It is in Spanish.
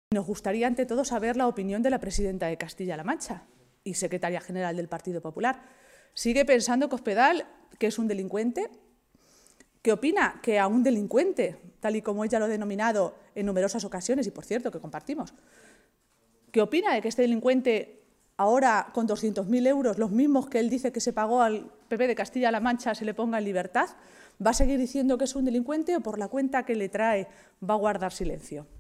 Nos gustaría, ante todo, saber la opinión de la presidenta de Castilla-La Mancha y secretaria general del Partido Popular. ¿Sigue pensando Cospedal que es un delincuente? ¿Qué opina que a un delincuente, tal y como ella lo ha denominado en numerosas ocasiones, y por cierto que compartimos, qué opina de que este delincuente ahora con 200.000 euros, los mismos que él dice que se pagó al PP de Castilla-La Mancha, se le ponga en libertad? ¿Va a seguir diciendo que es un delincuente o por la cuenta que le trae va a guardar silencio?